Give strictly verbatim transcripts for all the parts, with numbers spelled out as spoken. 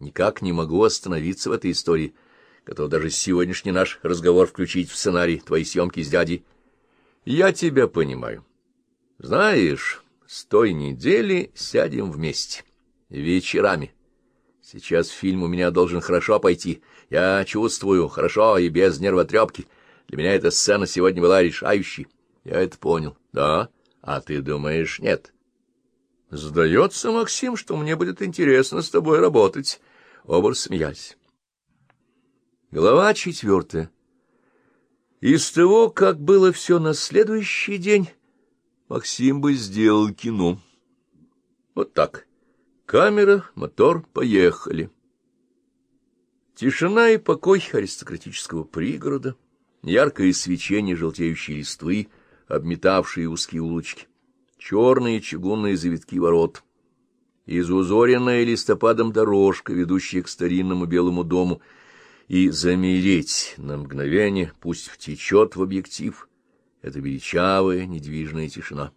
никак не могу остановиться в этой истории. Готов даже сегодняшний наш разговор включить в сценарий твоей съемки с дядей. Я тебя понимаю. Знаешь, с той недели сядем вместе. Вечерами. Сейчас фильм у меня должен хорошо пойти. Я чувствую, хорошо и без нервотрепки. Для меня эта сцена сегодня была решающей. Я это понял. Да? А ты думаешь, нет? Сдается, Максим, что мне будет интересно с тобой работать. Оба рассмеялись. Глава четвертая. Из того, как было все на следующий день, Максим бы сделал кино. Вот так. Камера, мотор, поехали. Тишина и покой аристократического пригорода, яркое свечение желтеющей листвы, обметавшие узкие улочки, черные чугунные завитки ворот, изузоренная листопадом дорожка, ведущая к старинному белому дому, и замереть на мгновение, пусть втечет в объектив, эта величавая недвижная тишина.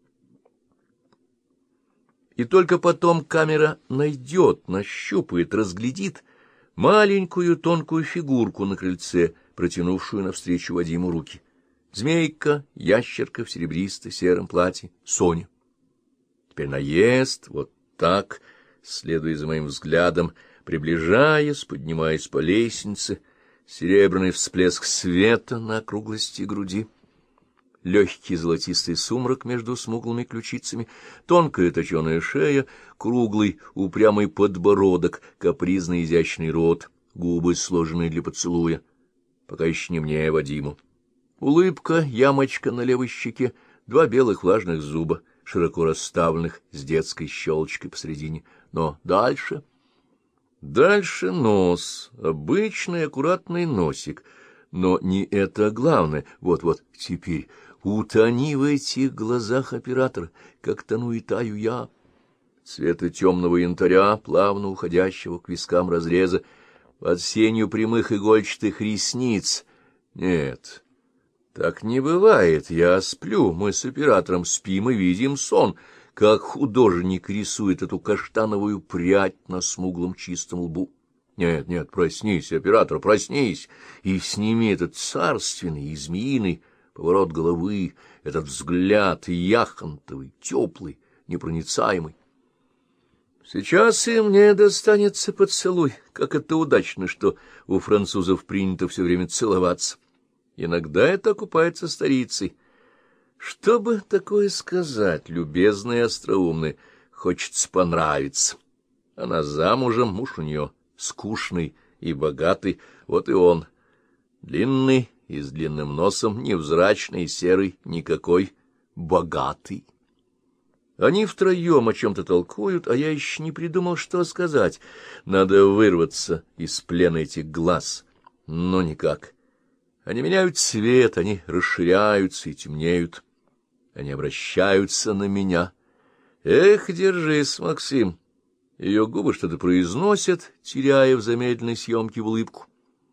И только потом камера найдет, нащупает, разглядит маленькую тонкую фигурку на крыльце, протянувшую навстречу Вадиму руки. Змейка, ящерка в серебристо-сером платье, Соня. Теперь наезд, вот так, следуя за моим взглядом, приближаясь, поднимаясь по лестнице, серебряный всплеск света на округлости груди, легкий золотистый сумрак между смуглыми ключицами, тонкая точеная шея, круглый упрямый подбородок, капризный изящный рот, губы, сложенные для поцелуя, пока еще не мне, Вадиму. Улыбка, ямочка на левой щеке, два белых влажных зуба, широко расставленных с детской щелочкой посредине. Но дальше... Дальше нос, обычный аккуратный носик. Но не это главное. Вот-вот теперь утони в этих глазах оператора, как тону и таю я. Цвета темного янтаря, плавно уходящего к вискам разреза, под сенью прямых игольчатых ресниц. Нет, так не бывает. Я сплю, мы с оператором спим и видим сон, как художник рисует эту каштановую прядь на смуглом чистом лбу. Нет, нет, проснись, оператор, проснись, и сними этот царственный и змеиный поворот головы, этот взгляд яхонтовый, теплый, непроницаемый. Сейчас и мне достанется поцелуй, как это удачно, что у французов принято все время целоваться. Иногда это окупается старицей. Что бы такое сказать, любезное и остроумное, хочется понравиться. Она замужем, муж у нее скучный и богатый, вот и он, длинный и с длинным носом, невзрачный, серый, никакой, богатый. Они втроем о чем-то толкуют, а я еще не придумал, что сказать. Надо вырваться из плена этих глаз, но никак. Они меняют цвет, они расширяются и темнеют. Они обращаются на меня. Эх, держись, Максим. Ее губы что-то произносят, теряя в замедленной съемке улыбку.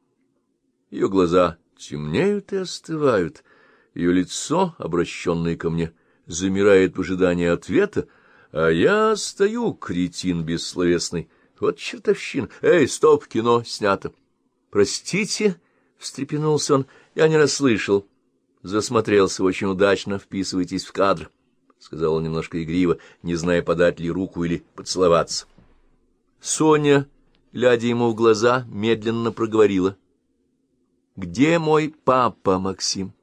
Ее глаза темнеют и остывают. Ее лицо, обращенное ко мне, замирает в ожидании ответа, а я стою, кретин бессловесный. Вот чертовщина. Эй, стоп, кино снято. Простите, — встрепенулся он, — я не расслышал. Засмотрелся очень удачно, вписывайтесь в кадр, — сказал он немножко игриво, не зная, подать ли руку или поцеловаться. Соня, глядя ему в глаза, медленно проговорила: — Где мой папа, Максим?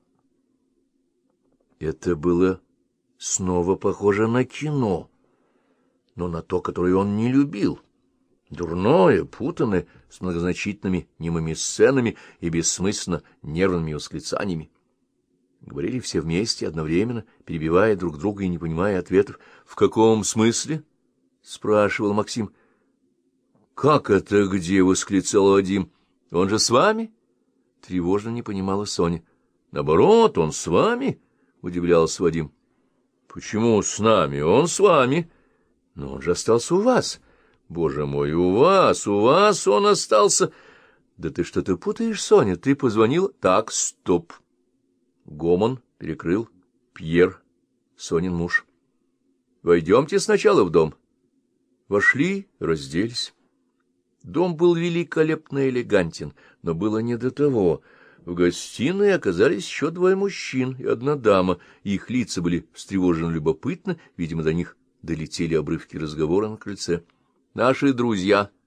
Это было снова похоже на кино, но на то, которое он не любил. Дурное, путанное, с многозначительными немыми сценами и бессмысленно нервными восклицаниями. Говорили все вместе, одновременно, перебивая друг друга и не понимая ответов. — В каком смысле? — спрашивал Максим. — Как это где? — восклицал Вадим. — Он же с вами? — тревожно не понимала Соня. — Наоборот, он с вами? — удивлялся Вадим. — Почему с нами? Он с вами. — Но он же остался у вас. — Боже мой, у вас, у вас он остался. — Да ты что-то путаешь, Соня, ты позвонила? — Так, стоп. Гомон перекрыл Пьер, Сонин муж. — Войдемте сначала в дом. Вошли, разделись. Дом был великолепно элегантен, но было не до того. В гостиной оказались еще двое мужчин и одна дама. Их лица были встревоженно любопытны, видимо, до них долетели обрывки разговора на крыльце. — Наши друзья,